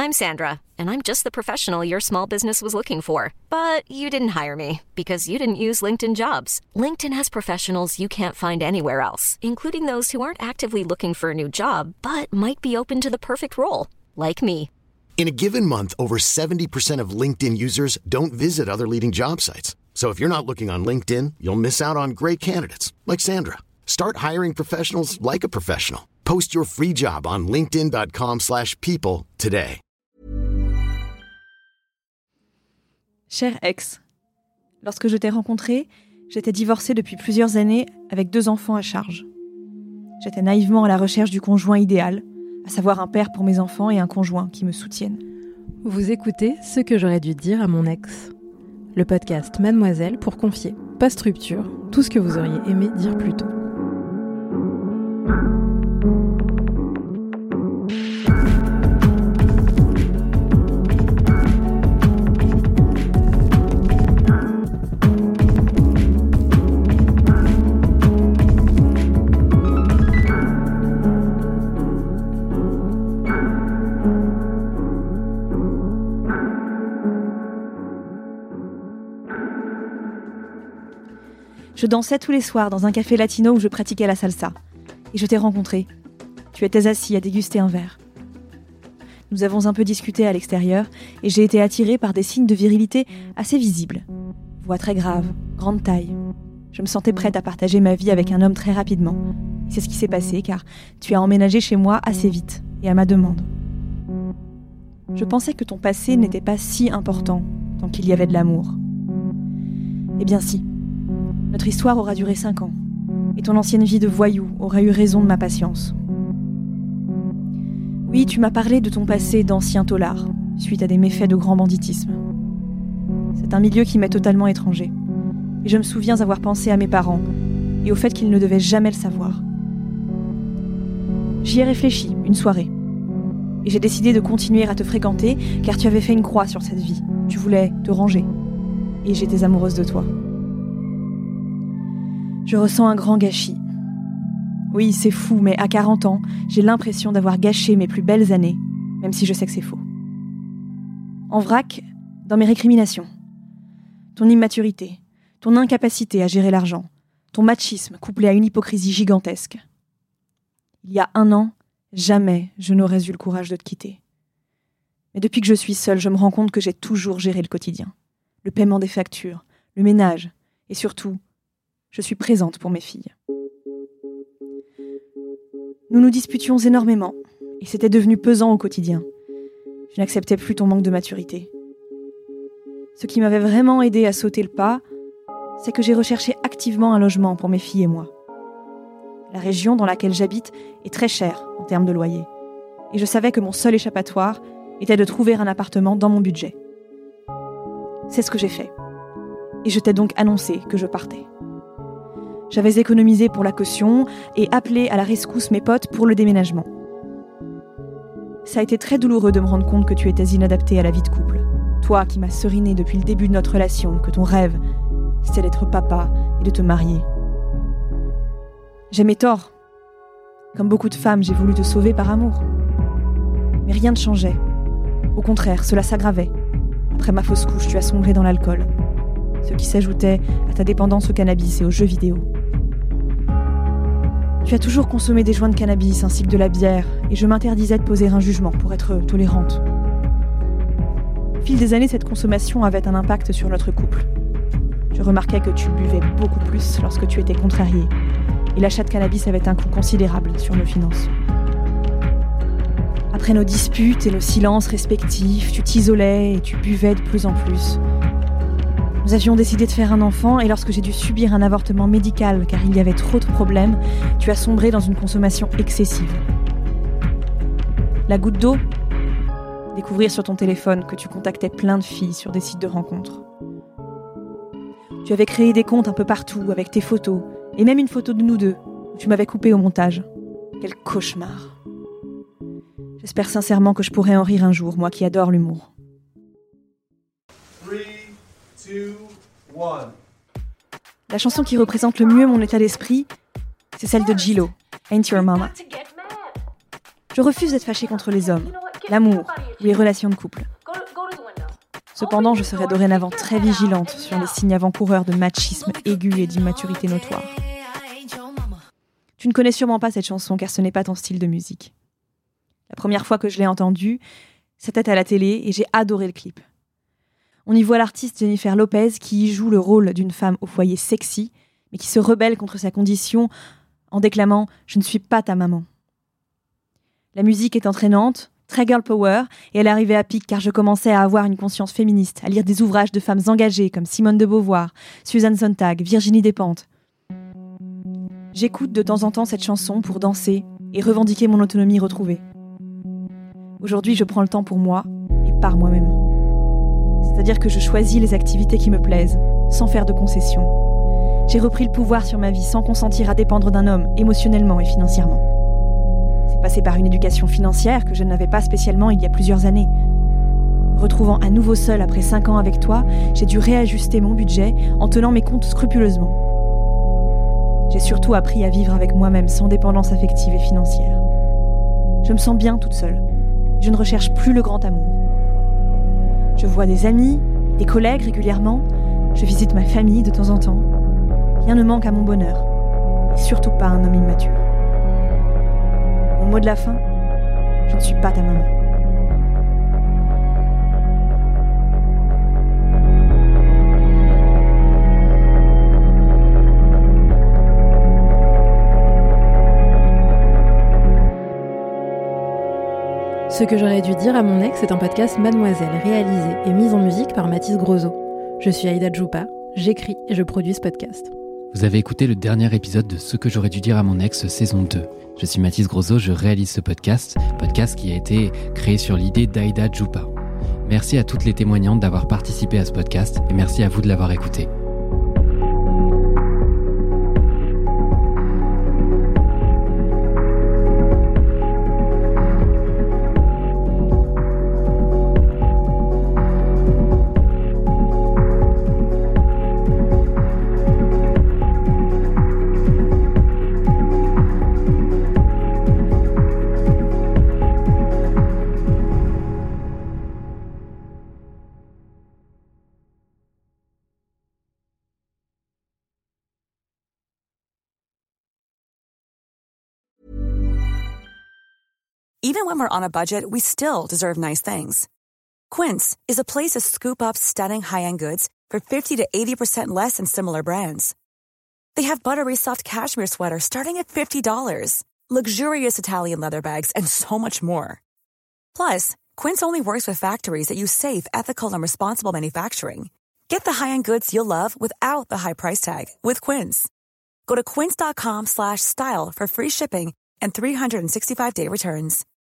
I'm Sandra, and I'm just the professional your small business was looking for. But you didn't hire me because you didn't use LinkedIn Jobs. LinkedIn has professionals you can't find anywhere else, including those who aren't actively looking for a new job, but might be open to the perfect role, like me. In a given month, over 70% of LinkedIn users don't visit other leading job sites. So if you're not looking on LinkedIn, you'll miss out on great candidates like Sandra. Start hiring professionals like a professional. Post your free job on linkedin.com/people today. Cher ex, lorsque je t'ai rencontré, j'étais divorcée depuis plusieurs années avec 2 enfants à charge. J'étais naïvement à la recherche du conjoint idéal, à savoir un père pour mes enfants et un conjoint qui me soutienne. Vous écoutez Ce que j'aurais dû dire à mon ex. Le podcast Mademoiselle pour confier, post rupture, tout ce que vous auriez aimé dire plus tôt. Je dansais tous les soirs dans un café latino où je pratiquais la salsa. Et je t'ai rencontré. Tu étais assis à déguster un verre. Nous avons un peu discuté à l'extérieur et j'ai été attirée par des signes de virilité assez visibles. Voix très grave, grande taille. Je me sentais prête à partager ma vie avec un homme très rapidement. Et c'est ce qui s'est passé car tu as emménagé chez moi assez vite et à ma demande. Je pensais que ton passé n'était pas si important tant qu'il y avait de l'amour. Eh bien si. Notre histoire aura duré 5 ans, et ton ancienne vie de voyou aura eu raison de ma patience. Oui, tu m'as parlé de ton passé d'ancien taulard, suite à des méfaits de grand banditisme. C'est un milieu qui m'est totalement étranger, et je me souviens avoir pensé à mes parents, et au fait qu'ils ne devaient jamais le savoir. J'y ai réfléchi, une soirée, et j'ai décidé de continuer à te fréquenter, car tu avais fait une croix sur cette vie, tu voulais te ranger, et j'étais amoureuse de toi. Je ressens un grand gâchis. Oui, c'est fou, mais à 40 ans, j'ai l'impression d'avoir gâché mes plus belles années, même si je sais que c'est faux. En vrac, dans mes récriminations. Ton immaturité, ton incapacité à gérer l'argent, ton machisme couplé à une hypocrisie gigantesque. Il y a 1 an, jamais je n'aurais eu le courage de te quitter. Mais depuis que je suis seule, je me rends compte que j'ai toujours géré le quotidien. Le paiement des factures, le ménage, et surtout, je suis présente pour mes filles. Nous nous disputions énormément, et c'était devenu pesant au quotidien. Je n'acceptais plus ton manque de maturité. Ce qui m'avait vraiment aidé à sauter le pas, c'est que j'ai recherché activement un logement pour mes filles et moi. La région dans laquelle j'habite est très chère en termes de loyer, et je savais que mon seul échappatoire était de trouver un appartement dans mon budget. C'est ce que j'ai fait, et je t'ai donc annoncé que je partais. J'avais économisé pour la caution et appelé à la rescousse mes potes pour le déménagement. Ça a été très douloureux de me rendre compte que tu étais inadaptée à la vie de couple. Toi qui m'as seriné depuis le début de notre relation, que ton rêve, c'était d'être papa et de te marier. J'aimais tort. Comme beaucoup de femmes, j'ai voulu te sauver par amour. Mais rien ne changeait. Au contraire, cela s'aggravait. Après ma fausse couche, tu as sombré dans l'alcool. Ce qui s'ajoutait à ta dépendance au cannabis et aux jeux vidéo. Tu as toujours consommé des joints de cannabis ainsi que de la bière, et je m'interdisais de poser un jugement pour être tolérante. Au fil des années, cette consommation avait un impact sur notre couple. Je remarquais que tu buvais beaucoup plus lorsque tu étais contrariée, et l'achat de cannabis avait un coût considérable sur nos finances. Après nos disputes et nos silences respectifs, tu t'isolais et tu buvais de plus en plus. Nous avions décidé de faire un enfant et lorsque j'ai dû subir un avortement médical car il y avait trop de problèmes, tu as sombré dans une consommation excessive. La goutte d'eau ? Découvrir sur ton téléphone que tu contactais plein de filles sur des sites de rencontres. Tu avais créé des comptes un peu partout avec tes photos et même une photo de nous deux où tu m'avais coupé au montage. Quel cauchemar. J'espère sincèrement que je pourrai en rire un jour, moi qui adore l'humour. 3, 2, 1. La chanson qui représente le mieux mon état d'esprit, c'est celle de J-Lo, Ain't Your Mama. Je refuse d'être fâchée contre les hommes. l'amour ou les relations de couple. Cependant, je serai dorénavant très vigilante sur les signes avant-coureurs de machisme aigu et d'immaturité notoire. Tu ne connais sûrement pas cette chanson car ce n'est pas ton style de musique. La première fois que je l'ai entendue, c'était à la télé et j'ai adoré le clip. On y voit l'artiste Jennifer Lopez qui y joue le rôle d'une femme au foyer sexy, mais qui se rebelle contre sa condition en déclamant « Je ne suis pas ta maman ». La musique est entraînante, très girl power, et elle est arrivée à pic car je commençais à avoir une conscience féministe, à lire des ouvrages de femmes engagées comme Simone de Beauvoir, Susan Sontag, Virginie Despentes. J'écoute de temps en temps cette chanson pour danser et revendiquer mon autonomie retrouvée. Aujourd'hui, je prends le temps pour moi et par moi-même. C'est-à-dire que je choisis les activités qui me plaisent, sans faire de concessions. J'ai repris le pouvoir sur ma vie sans consentir à dépendre d'un homme, émotionnellement et financièrement. C'est passé par une éducation financière que je n'avais pas spécialement il y a plusieurs années. Me retrouvant à nouveau seule après 5 ans avec toi, j'ai dû réajuster mon budget en tenant mes comptes scrupuleusement. J'ai surtout appris à vivre avec moi-même sans dépendance affective et financière. Je me sens bien toute seule. Je ne recherche plus le grand amour. Je vois des amis, des collègues régulièrement. Je visite ma famille de temps en temps. Rien ne manque à mon bonheur. Et surtout pas un homme immature. Mon mot de la fin, je ne suis pas ta maman. Ce que j'aurais dû dire à mon ex est un podcast Mademoiselle, réalisé et mis en musique par Mathis Grosso. Je suis Aïda Djoupa, j'écris et je produis ce podcast. Vous avez écouté le dernier épisode de Ce que j'aurais dû dire à mon ex saison 2. Je suis Mathis Grosso, je réalise ce podcast qui a été créé sur l'idée d'Aïda Djoupa. Merci à toutes les témoignantes d'avoir participé à ce podcast et merci à vous de l'avoir écouté. Even when we're on a budget, we still deserve nice things. Quince is a place to scoop up stunning high-end goods for 50 to 80% less than similar brands. They have buttery soft cashmere sweaters starting at $50, luxurious Italian leather bags, and so much more. Plus, Quince only works with factories that use safe, ethical, and responsible manufacturing. Get the high-end goods you'll love without the high price tag with Quince. Go to quince.com/style for free shipping and 365-day returns.